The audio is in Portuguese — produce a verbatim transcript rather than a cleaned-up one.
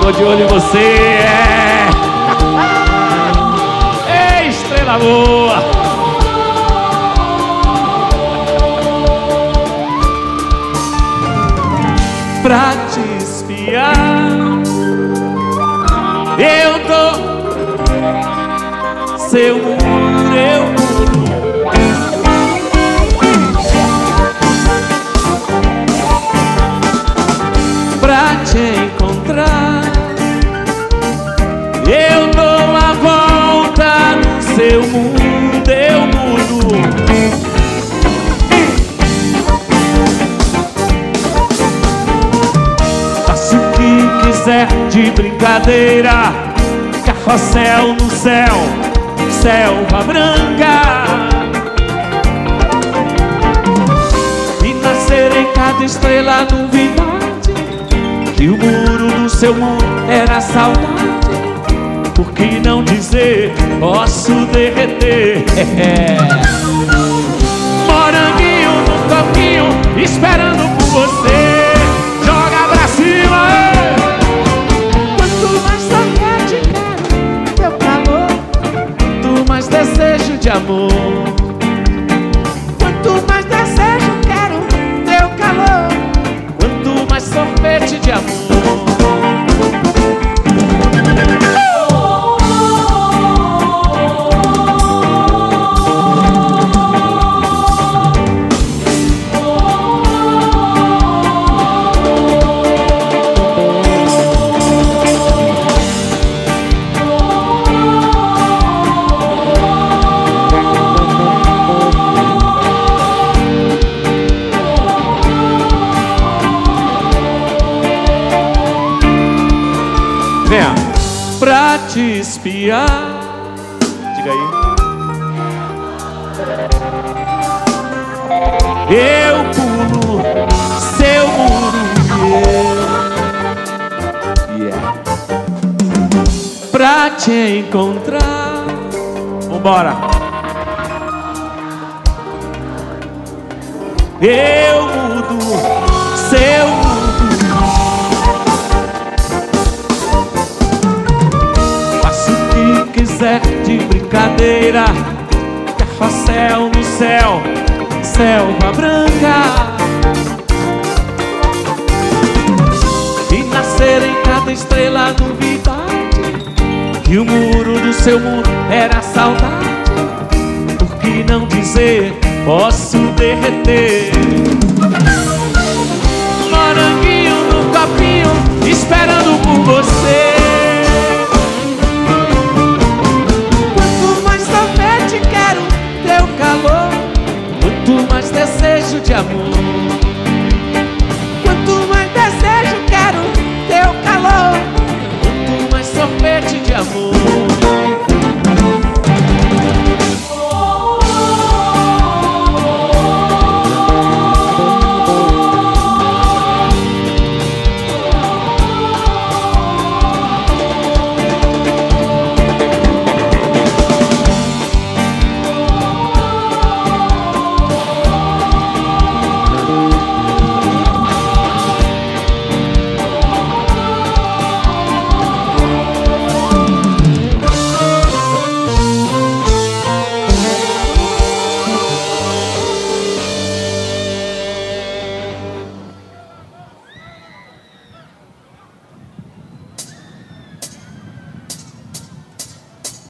Tô de olho em você, é. Ei, estrela boa. Pra te espiar, eu tô seu muro, eu mudo. Pra te encontrar, eu dou a volta no seu mundo, eu mudo. Faço o que quiser de brincadeira, carrossel no céu, selva branca. E nascer em cada estrela novidade, que o muro do seu mundo era saudade. Por que não dizer, posso derreter? Moranguinho no copinho, esperando por você. Joga pra cima, ei! Quanto mais saudade quero, teu calor. Quanto mais desejo de amor. Quanto mais desejo quero, teu calor. Quanto mais sorvete de amor. Venha. Pra te espiar, diga aí. Eu pulo seu muro, yeah. Yeah. Pra te encontrar, vambora. Eu mudo seu mundo. Quiser de brincadeira, carrossel no céu, selva branca. E nascer em cada estrela novidade, que o muro do seu mundo era saudade. Por que não dizer, posso derreter?